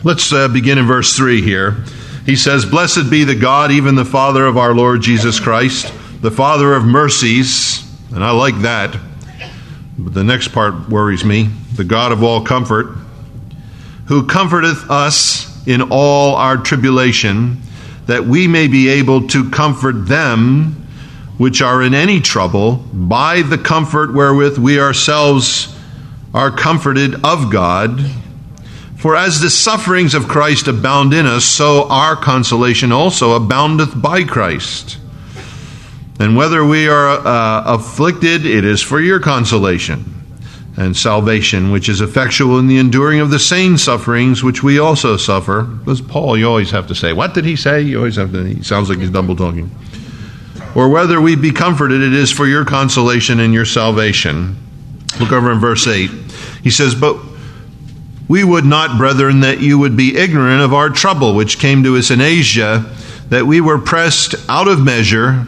Let's begin in verse 3 here. He says, "Blessed be the God, even the Father of our Lord Jesus Christ, the Father of mercies," and I like that, but the next part worries me, "the God of all comfort, who comforteth us in all our tribulation, that we may be able to comfort them which are in any trouble by the comfort wherewith we ourselves are comforted of God. For as the sufferings of Christ abound in us, so our consolation also aboundeth by Christ. And whether we are afflicted, it is for your consolation and salvation, which is effectual in the enduring of the same sufferings which we also suffer." Because Paul, you always have to say, what did he say? You always have to, he sounds like he's double talking. "Or whether we be comforted, it is for your consolation and your salvation." Look over in verse 8. He says, "But we would not, brethren, that you would be ignorant of our trouble, which came to us in Asia, that we were pressed out of measure,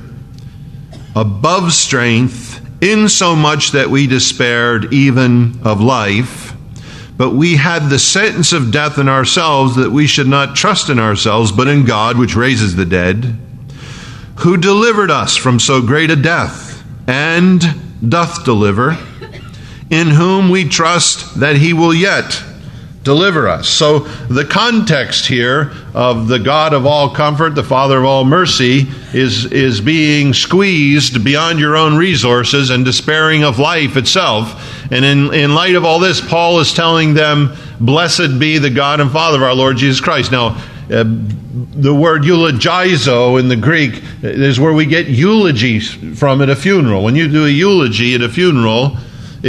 above strength, insomuch that we despaired even of life. But we had the sentence of death in ourselves, that we should not trust in ourselves, but in God, which raises the dead, who delivered us from so great a death, and doth deliver, in whom we trust that he will yet deliver us." So the context here of the God of all comfort, the Father of all mercy, is being squeezed beyond your own resources and despairing of life itself. And in light of all this, Paul is telling them, "Blessed be the God and Father of our Lord Jesus Christ." Now, the word eulogizo in the Greek is where we get eulogies from at a funeral. When you do a eulogy at a funeral,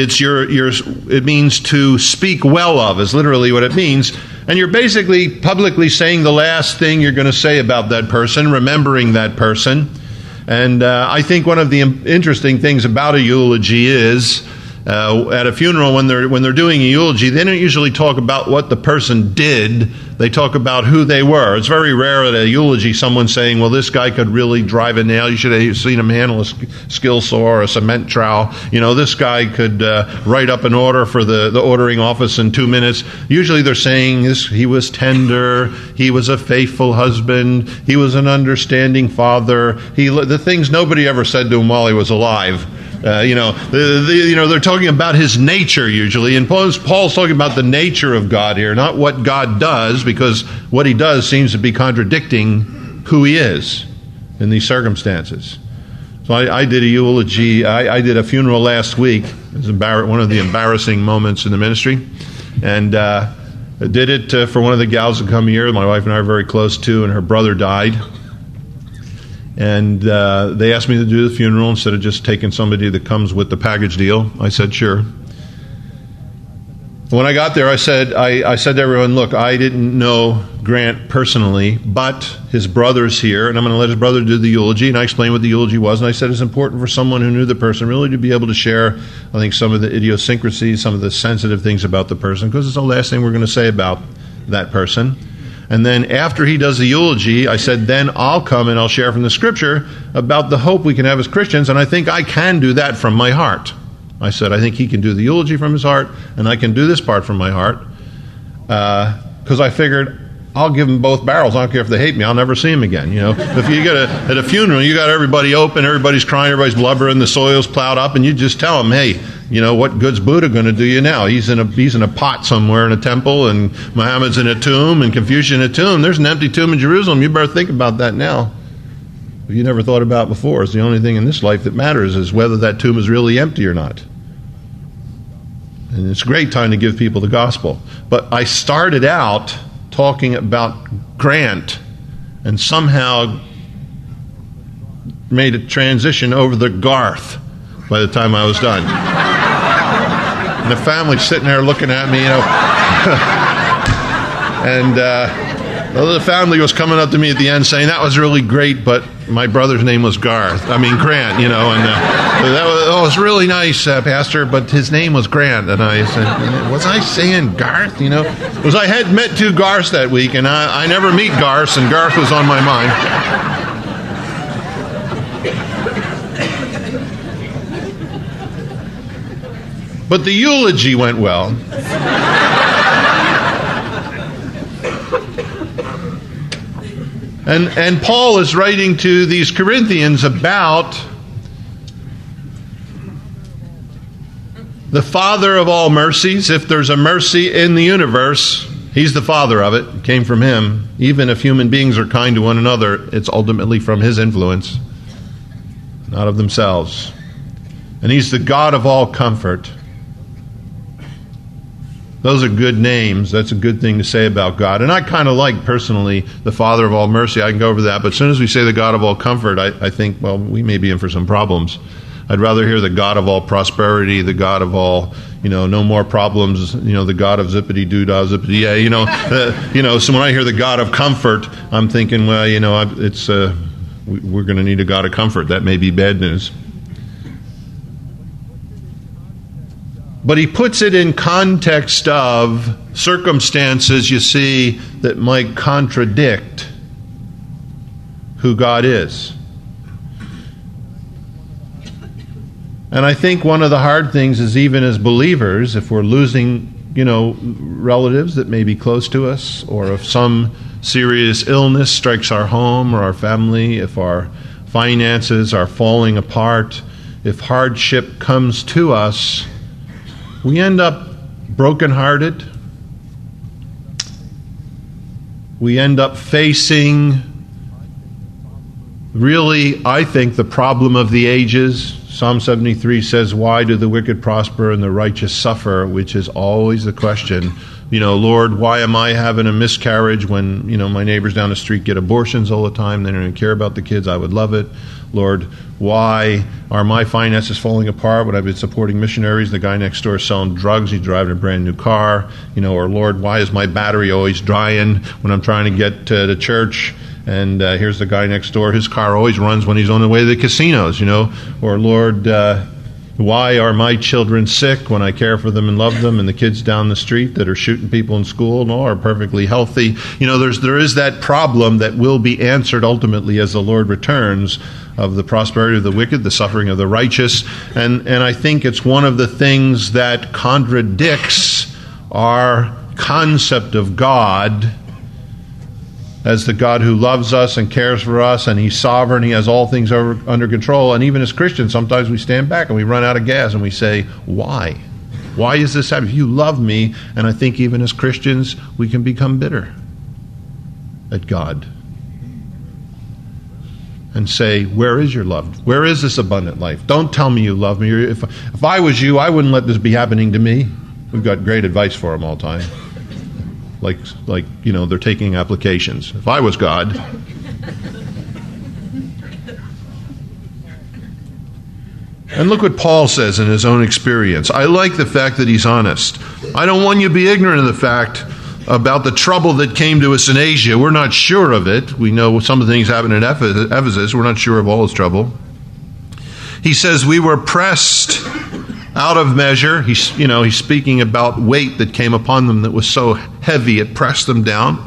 it means to speak well of, is literally what it means. And you're basically publicly saying the last thing you're going to say about that person, remembering that person. And I think one of the interesting things about a eulogy is, at a funeral, when they're doing a eulogy, they don't usually talk about what the person did. They talk about who they were. It's very rare at a eulogy someone saying, "Well, this guy could really drive a nail. You should have seen him handle a skill saw or a cement trowel. You know, this guy could write up an order for the ordering office in 2 minutes." Usually they're saying he was tender, he was a faithful husband, he was an understanding father. The things nobody ever said to him while he was alive. They're talking about his nature usually, and Paul's talking about the nature of God here, not what God does, because what he does seems to be contradicting who he is in these circumstances. So I did a eulogy. I did a funeral last week. It was one of the embarrassing moments in the ministry, and I did it for one of the gals that come here. My wife and I are very close to, and her brother died. And they asked me to do the funeral instead of just taking somebody that comes with the package deal. I said, sure. When I got there, I said to everyone, look, I didn't know Grant personally, but his brother's here, and I'm going to let his brother do the eulogy. And I explained what the eulogy was, and I said it's important for someone who knew the person really to be able to share, I think, some of the idiosyncrasies, some of the sensitive things about the person, because it's the last thing we're going to say about that person. And then after he does the eulogy, I said, then I'll come and I'll share from the Scripture about the hope we can have as Christians, and I think I can do that from my heart. I said, I think he can do the eulogy from his heart, and I can do this part from my heart, because I figured I'll give them both barrels. I don't care if they hate me. I'll never see them again. You know, if you get at a funeral, you got everybody open, everybody's crying, everybody's blubbering, the soil's plowed up, and you just tell them, hey, you know, what good's Buddha going to do you now? He's in a pot somewhere in a temple, and Muhammad's in a tomb, and Confucius in a tomb. There's an empty tomb in Jerusalem. You better think about that now. If you never thought about it before, it's the only thing in this life that matters is whether that tomb is really empty or not. And it's a great time to give people the gospel. But I started out talking about Grant and somehow made a transition over the Garth by the time I was done. And the family's sitting there looking at me, you know. And the family was coming up to me at the end saying, that was really great, but my brother's name was Grant, you know. And that was really nice, Pastor, but his name was Grant. And I said, was I saying Garth, you know? Because I had met two Garths that week, and I never meet Garths, and Garth was on my mind. But the eulogy went well. And Paul is writing to these Corinthians about the Father of all mercies. If there's a mercy in the universe, He's the Father of it. It came from Him. Even if human beings are kind to one another, it's ultimately from His influence, not of themselves. And He's the God of all comfort. Those are good names. That's a good thing to say about God. And I kind of like, personally, the Father of all mercy. I can go over that. But as soon as we say the God of all comfort, I think, well, we may be in for some problems. I'd rather hear the God of all prosperity, the God of all, no more problems, the God of zippity-doo-dah, zippity-yay, so when I hear the God of comfort, I'm thinking, well, it's we're going to need a God of comfort. That may be bad news. But he puts it in context of circumstances, you see, that might contradict who God is. And I think one of the hard things is, even as believers, if we're losing, relatives that may be close to us, or if some serious illness strikes our home or our family, if our finances are falling apart, if hardship comes to us, we end up brokenhearted. We end up facing, really, I think, the problem of the ages. Psalm 73 says, why do the wicked prosper and the righteous suffer? Which is always the question. Lord, why am I having a miscarriage when, my neighbors down the street get abortions all the time? They don't even care about the kids. I would love it. Lord, why are my finances falling apart when I've been supporting missionaries? The guy next door is selling drugs. He's driving a brand new car. Or Lord, why is my battery always drying when I'm trying to get to the church? And here's the guy next door. His car always runs when he's on the way to the casinos, Or Lord, why are my children sick when I care for them and love them, and the kids down the street that are shooting people in school are perfectly healthy? There is that problem that will be answered ultimately as the Lord returns, of the prosperity of the wicked, the suffering of the righteous. And I think it's one of the things that contradicts our concept of God as the God who loves us and cares for us, and He's sovereign, He has all things under control. And even as Christians, sometimes we stand back and we run out of gas and we say, why? Why is this happening? You love me. And I think even as Christians, we can become bitter at God and say, where is your love? Where is this abundant life? Don't tell me you love me. If I was you, I wouldn't let this be happening to me. We've got great advice for them all the time. Like they're taking applications. If I was God. And look what Paul says in his own experience. I like the fact that he's honest. I don't want you to be ignorant of the fact about the trouble that came to us in Asia. We're not sure of it. We know some of the things happened in Ephesus. We're not sure of all his trouble. He says we were pressed out of measure. He's speaking about weight that came upon them that was so heavy it pressed them down.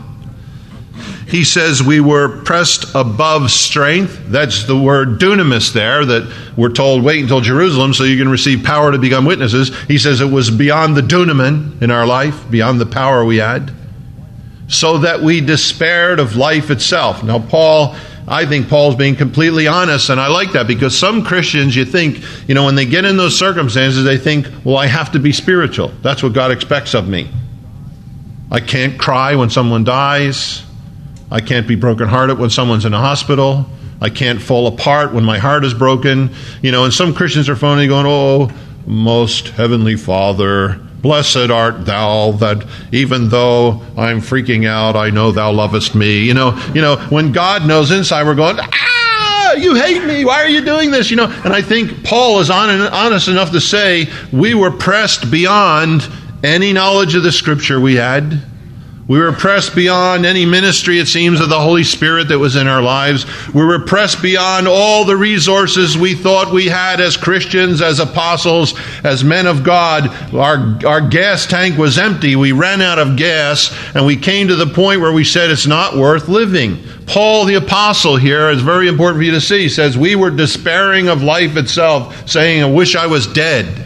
He says we were pressed above strength. That's the word dunamis there, that we're told wait until Jerusalem so you can receive power to become witnesses. He says it was beyond the dunamin in our life, beyond the power we had, so that we despaired of life itself. Now I think Paul's being completely honest, and I like that, because some Christians, you think, when they get in those circumstances, they think, well, I have to be spiritual. That's what God expects of me. I can't cry when someone dies. I can't be brokenhearted when someone's in a hospital. I can't fall apart when my heart is broken. And some Christians are phony, going, oh, most heavenly Father, blessed art thou, that even though I'm freaking out, I know thou lovest me. When God knows inside, we're going, you hate me. Why are you doing this? And I think Paul is honest enough to say we were pressed beyond any knowledge of the Scripture we had. We were pressed beyond any ministry, it seems, of the Holy Spirit that was in our lives. We were pressed beyond all the resources we thought we had as Christians, as apostles, as men of God. Our gas tank was empty. We ran out of gas, and we came to the point where we said it's not worth living. Paul the apostle here, is very important for you to see, says we were despairing of life itself, saying, I wish I was dead.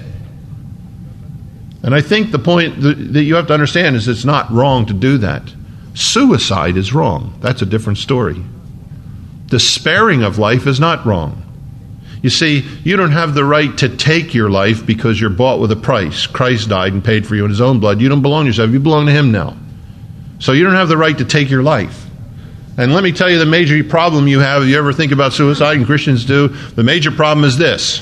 And I think the point that you have to understand is it's not wrong to do that. Suicide is wrong. That's a different story. Despairing of life is not wrong. You see, you don't have the right to take your life because you're bought with a price. Christ died and paid for you in his own blood. You don't belong to yourself. You belong to him now. So you don't have the right to take your life. And let me tell you the major problem you have, if you ever think about suicide, and Christians do, the major problem is this.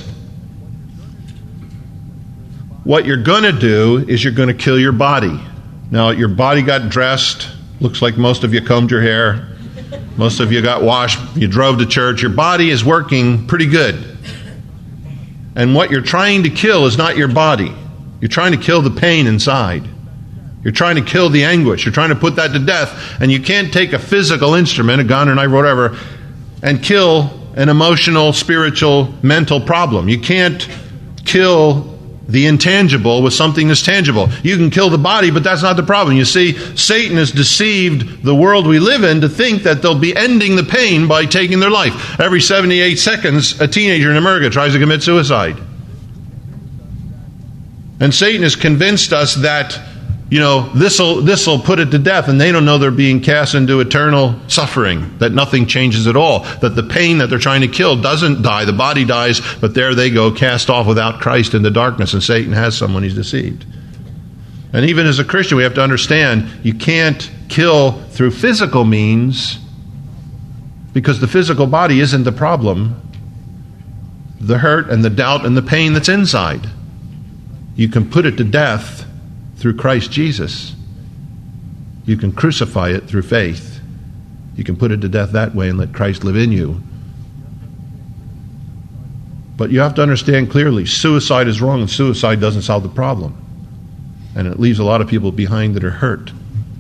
What you're going to do is you're going to kill your body. Now, your body got dressed. Looks like most of you combed your hair. Most of you got washed. You drove to church. Your body is working pretty good. And what you're trying to kill is not your body. You're trying to kill the pain inside. You're trying to kill the anguish. You're trying to put that to death. And you can't take a physical instrument, a gun or knife or whatever, and kill an emotional, spiritual, mental problem. You can't kill the intangible with something that's tangible. You can kill the body, but that's not the problem. You see, Satan has deceived the world we live in to think that they'll be ending the pain by taking their life. Every 78 seconds, a teenager in America tries to commit suicide. And Satan has convinced us that, this'll put it to death, and they don't know they're being cast into eternal suffering, that nothing changes at all, that the pain that they're trying to kill doesn't die, the body dies, but there they go, cast off without Christ in the darkness, and Satan has someone he's deceived. And even as a Christian, we have to understand, you can't kill through physical means, because the physical body isn't the problem. The hurt and the doubt and the pain that's inside. You can put it to death through Christ Jesus. You can crucify it through faith. You can put it to death that way and let Christ live in you. But you have to understand clearly, suicide is wrong, and suicide doesn't solve the problem. And it leaves a lot of people behind that are hurt.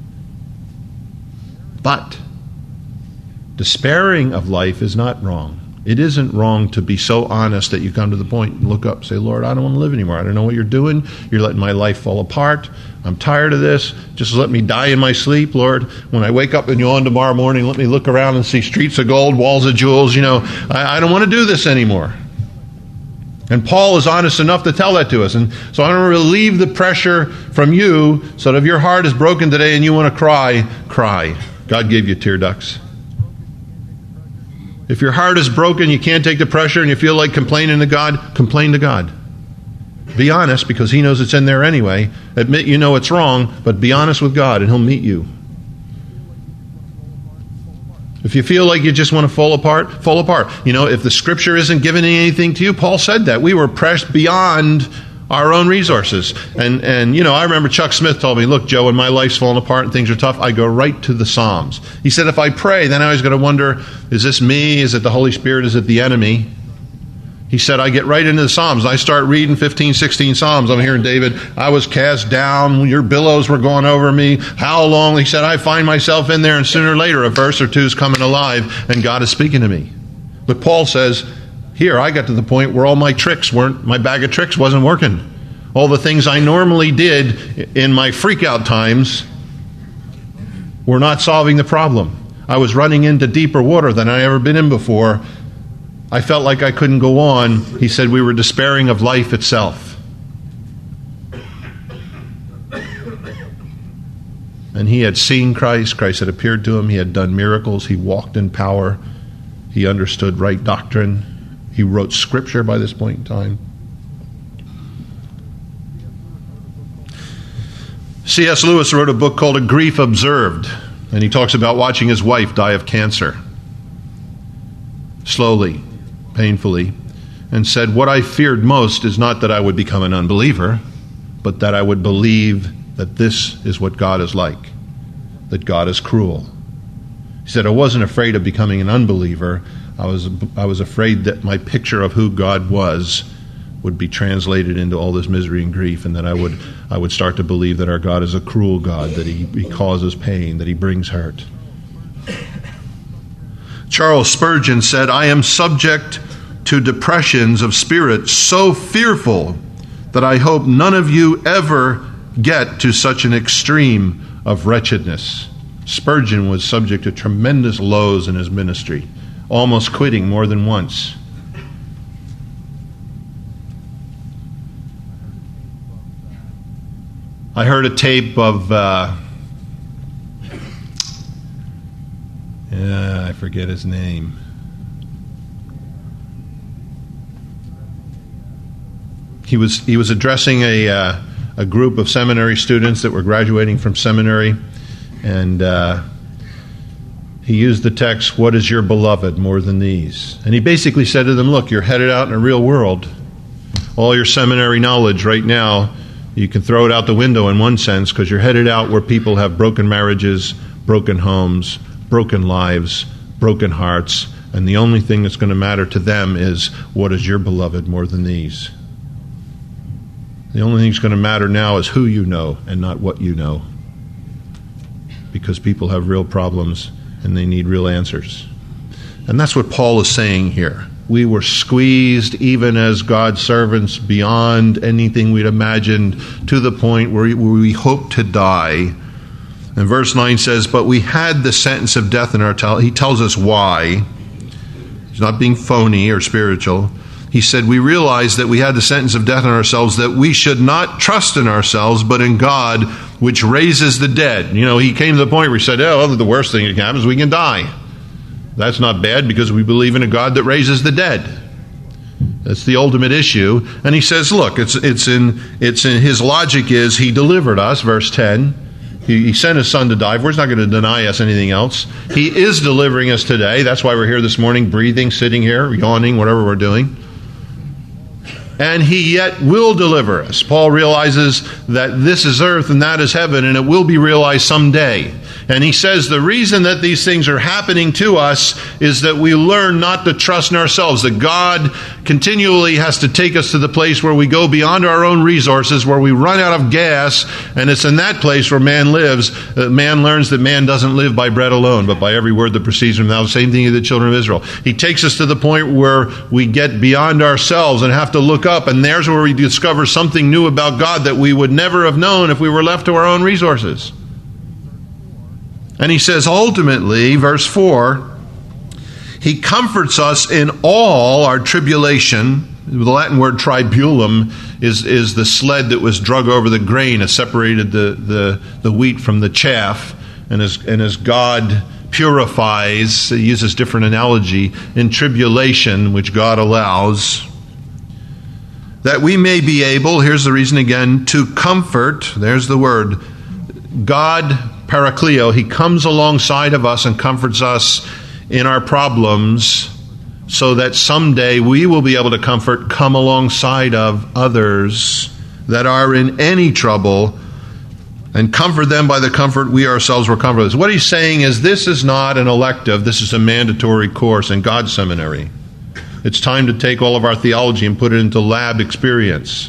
But despairing of life is not wrong. It isn't wrong to be so honest that you come to the point and look up and say, Lord, I don't want to live anymore. I don't know what you're doing. You're letting my life fall apart. I'm tired of this. Just let me die in my sleep, Lord. When I wake up and yawn tomorrow morning, let me look around and see streets of gold, walls of jewels. I don't want to do this anymore. And Paul is honest enough to tell that to us. And so I want to relieve the pressure from you so that if your heart is broken today and you want to cry, cry. God gave you tear ducts. If your heart is broken, you can't take the pressure, and you feel like complaining to God, complain to God. Be honest, because he knows it's in there anyway. Admit you know it's wrong, but be honest with God, and he'll meet you. If you feel like you just want to fall apart, fall apart. If the Scripture isn't giving anything to you, Paul said that. We were pressed beyond our own resources. And I remember Chuck Smith told me, look, Joe, when my life's falling apart and things are tough, I go right to the Psalms. He said, if I pray, then I always got to wonder, is this me? Is it the Holy Spirit? Is it the enemy? He said, I get right into the Psalms. I start reading 15, 16 Psalms. I'm hearing David, I was cast down. Your billows were going over me. How long? He said, I find myself in there, and sooner or later, a verse or two is coming alive, and God is speaking to me. But Paul says, here, I got to the point where all my bag of tricks wasn't working. All the things I normally did in my freak-out times were not solving the problem. I was running into deeper water than I ever been in before. I felt like I couldn't go on. He said we were despairing of life itself. And he had seen Christ. Christ had appeared to him. He had done miracles. He walked in power. He understood right doctrine. He wrote Scripture by this point in time. C.S. Lewis wrote a book called A Grief Observed, and he talks about watching his wife die of cancer. Slowly, painfully, and said, what I feared most is not that I would become an unbeliever, but that I would believe that this is what God is like, that God is cruel. He said, I wasn't afraid of becoming an unbeliever. I was afraid that my picture of who God was would be translated into all this misery and grief, and that I would start to believe that our God is a cruel God, that he causes pain, that he brings hurt. Charles Spurgeon said, I am subject to depressions of spirit so fearful that I hope none of you ever get to such an extreme of wretchedness. Spurgeon was subject to tremendous lows in his ministry, almost quitting more than once. I heard a tape of, I forget his name. He was addressing a group of seminary students that were graduating from seminary, and he used the text, "What is your beloved more than these?" And he basically said to them, look, you're headed out in a real world. All your seminary knowledge right now, you can throw it out the window in one sense, because you're headed out where people have broken marriages, broken homes, broken lives, broken hearts, and the only thing that's going to matter to them is, what is your beloved more than these? The only thing that's going to matter now is who you know and not what you know, because people have real problems and they need real answers. And that's what Paul is saying here. We were squeezed, even as God's servants, beyond anything we'd imagined, to the point where we hoped to die. And verse 9 says, but we had the sentence of death in our he tells us why. He's not being phony or spiritual. He said, we realized that we had the sentence of death in ourselves, that we should not trust in ourselves, but in God, which raises the dead. You know, he came to the point where he said, the worst thing that can happen is we can die. That's not bad, because we believe in a God that raises the dead. That's the ultimate issue. And he says, look, it's in his logic is he delivered us, verse 10. He sent his son to die for us. He's not going to deny us anything else. He is delivering us today. That's why we're here this morning, breathing, sitting here, yawning, whatever we're doing. And he yet will deliver us. Paul realizes that this is earth and that is heaven, and it will be realized someday. And he says the reason that these things are happening to us is that we learn not to trust in ourselves, that God continually has to take us to the place where we go beyond our own resources, where we run out of gas, and it's in that place where man lives. Man learns that man doesn't live by bread alone, but by every word that proceeds from the same thing to the children of Israel. He takes us to the point where we get beyond ourselves and have to look up, and there's where we discover something new about God that we would never have known if we were left to our own resources. And he says ultimately, verse 4, he comforts us in all our tribulation. The Latin word tribulum is the sled that was drug over the grain, it separated the wheat from the chaff. And as God purifies, he uses different analogy, in tribulation, which God allows, that we may be able, here's the reason again, to comfort, there's the word, God, Parakleo, he comes alongside of us and comforts us in our problems, so that someday we will be able to come alongside of others that are in any trouble and comfort them by the comfort we ourselves were comforted. What he's saying is, this is not an elective, this is a mandatory course in God's seminary. It's time to take all of our theology and put it into lab experience.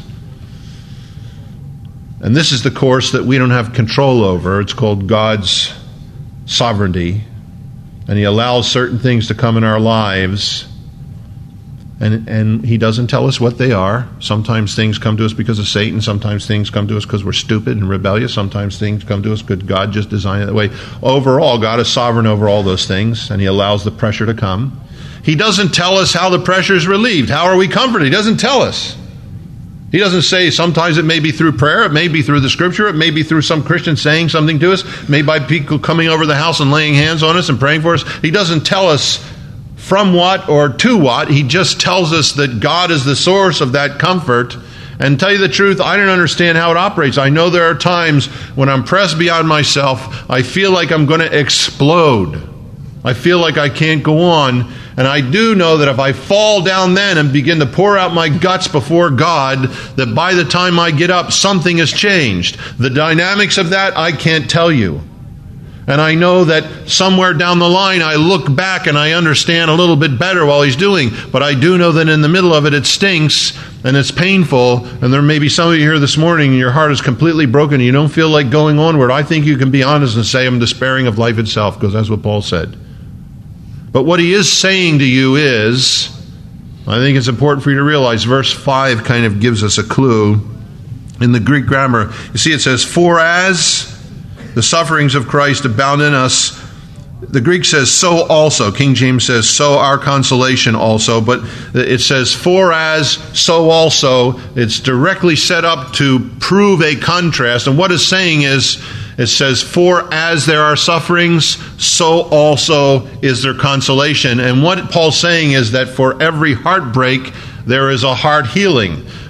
And this is the course that we don't have control over. It's called God's sovereignty. And he allows certain things to come in our lives. And he doesn't tell us what they are. Sometimes things come to us because of Satan. Sometimes things come to us because we're stupid and rebellious. Sometimes things come to us because God just designed it that way. Overall, God is sovereign over all those things, and he allows the pressure to come. He doesn't tell us how the pressure is relieved. How are we comforted? He doesn't tell us. He doesn't say sometimes it may be through prayer, it may be through the scripture, it may be through some Christian saying something to us, it may by people coming over the house and laying hands on us and praying for us. He doesn't tell us from what or to what. He just tells us that God is the source of that comfort. And tell you the truth, I don't understand how it operates. I know there are times when I'm pressed beyond myself, I feel like I'm going to explode. I feel like I can't go on. And I do know that if I fall down then and begin to pour out my guts before God, that by the time I get up, something has changed. The dynamics of that, I can't tell you. And I know that somewhere down the line, I look back and I understand a little bit better while he's doing. But I do know that in the middle of it, it stinks and it's painful. And there may be some of you here this morning and your heart is completely broken and you don't feel like going onward. I think you can be honest and say, I'm despairing of life itself, because that's what Paul said. But what he is saying to you is, I think it's important for you to realize, verse 5 kind of gives us a clue. In the Greek grammar, you see it says, for as the sufferings of Christ abound in us, the Greek says, so also. King James says, so our consolation also. But it says, for as, so also. It's directly set up to prove a contrast. And what it's saying is, it says, for as there are sufferings, so also is there consolation. And what Paul's saying is that for every heartbreak, there is a heart healing.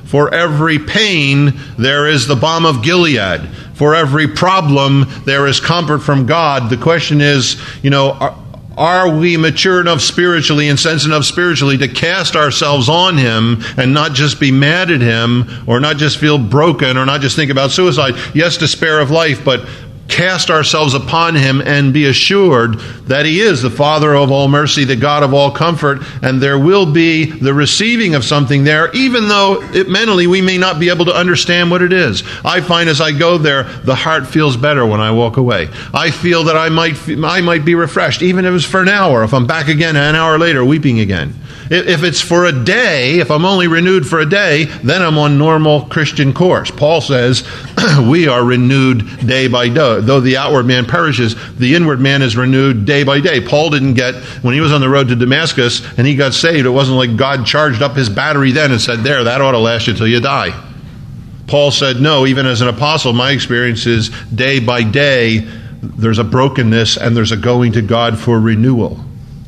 For every pain, there is the balm of Gilead. For every problem, there is comfort from God. The question is, are we mature enough spiritually and sensitive enough spiritually to cast ourselves on Him and not just be mad at Him or not just feel broken or not just think about suicide? Yes, despair of life, but cast ourselves upon Him and be assured that He is the Father of all mercy, the God of all comfort, and there will be the receiving of something there, even though mentally we may not be able to understand what it is. I find as I go there, the heart feels better when I walk away. I feel that I might be refreshed, even if it's for an hour. If I'm back again an hour later, weeping again. If it's for a day, if I'm only renewed for a day, then I'm on normal Christian course. Paul says we are renewed day by day. Though the outward man perishes, the inward man is renewed day by day. Paul didn't when he was on the road to Damascus and he got saved, it wasn't like God charged up his battery then and said, that ought to last you till you die. Paul said, no, even as an apostle, my experience is day by day, there's a brokenness and there's a going to God for renewal.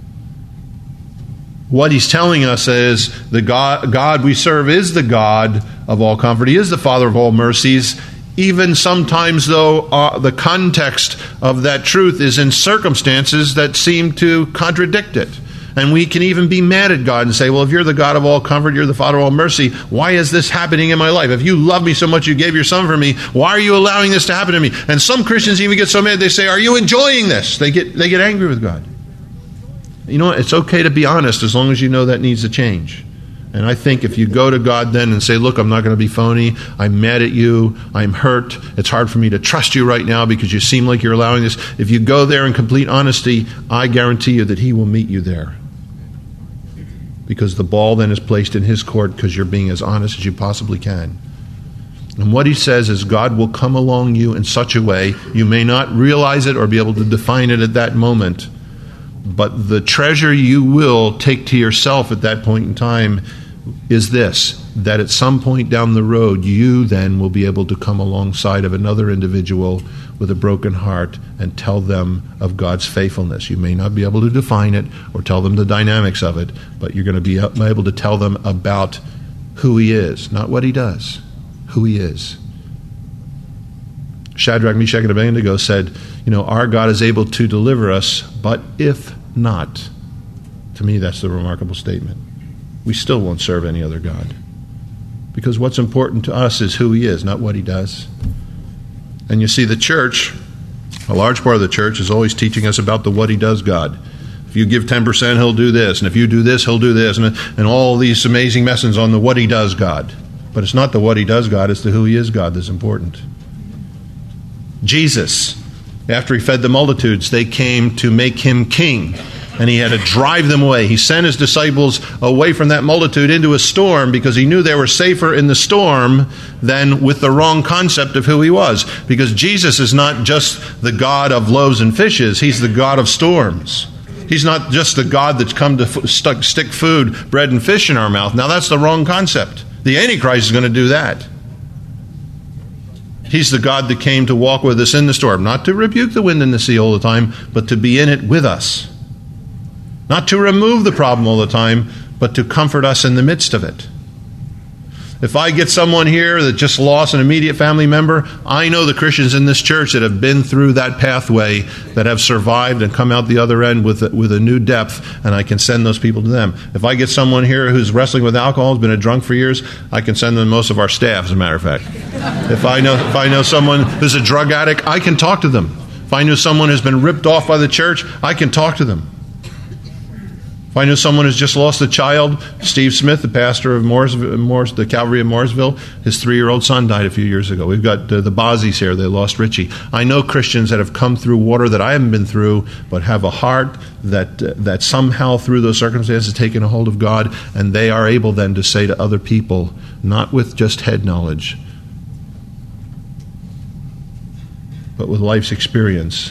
What he's telling us is the God we serve is the God of all comfort. He is the Father of all mercies. Even sometimes, though, the context of that truth is in circumstances that seem to contradict it. And we can even be mad at God and say, well, if you're the God of all comfort, you're the Father of all mercy, why is this happening in my life? If you love me so much you gave your Son for me, why are you allowing this to happen to me? And some Christians even get so mad they say, are you enjoying this? They get angry with God. You know what? It's okay to be honest as long as you know that needs to change. And I think if you go to God then and say, look, I'm not going to be phony. I'm mad at you. I'm hurt. It's hard for me to trust you right now because you seem like you're allowing this. If you go there in complete honesty, I guarantee you that He will meet you there. Because the ball then is placed in His court because you're being as honest as you possibly can. And what He says is God will come along you in such a way you may not realize it or be able to define it at that moment. But the treasure you will take to yourself at that point in time is this, that at some point down the road, you then will be able to come alongside of another individual with a broken heart and tell them of God's faithfulness. You may not be able to define it or tell them the dynamics of it, but you're going to be able to tell them about who He is, not what He does, who He is. Shadrach, Meshach, and Abednego said, our God is able to deliver us, but if not. To me, that's the remarkable statement. We still won't serve any other God. Because what's important to us is who He is, not what He does. And you see, the church, a large part of the church, is always teaching us about the what He does God. If you give 10%, He'll do this. And if you do this, He'll do this. And all these amazing messages on the what He does God. But it's not the what He does God, it's the who He is God that's important. Jesus, after He fed the multitudes, they came to make Him king. And He had to drive them away. He sent His disciples away from that multitude into a storm because He knew they were safer in the storm than with the wrong concept of who He was. Because Jesus is not just the God of loaves and fishes. He's the God of storms. He's not just the God that's come to stick food, bread and fish in our mouth. Now that's the wrong concept. The Antichrist is going to do that. He's the God that came to walk with us in the storm, not to rebuke the wind and the sea all the time, but to be in it with us. Not to remove the problem all the time, but to comfort us in the midst of it. If I get someone here that just lost an immediate family member, I know the Christians in this church that have been through that pathway, that have survived and come out the other end with a new depth, and I can send those people to them. If I get someone here who's wrestling with alcohol, has been a drunk for years, I can send them most of our staff, as a matter of fact. If I know someone who's a drug addict, I can talk to them. If I know someone who's been ripped off by the church, I can talk to them. If I know someone who's just lost a child, Steve Smith, the pastor of the Calvary of Mooresville, his 3-year-old son died a few years ago. We've got the Bozzies here. They lost Richie. I know Christians that have come through water that I haven't been through, but have a heart that somehow through those circumstances taken a hold of God, and they are able then to say to other people, not with just head knowledge, but with life's experience,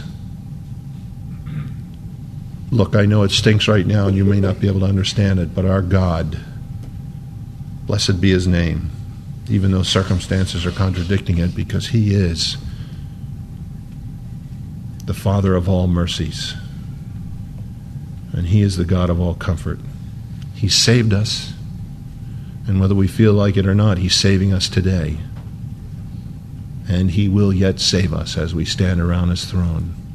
look, I know it stinks right now and you may not be able to understand it, but our God, blessed be His name, even though circumstances are contradicting it, because He is the Father of all mercies. And He is the God of all comfort. He saved us, And whether we feel like it or not, he's saving us today. And he will yet save us as we stand around his throne.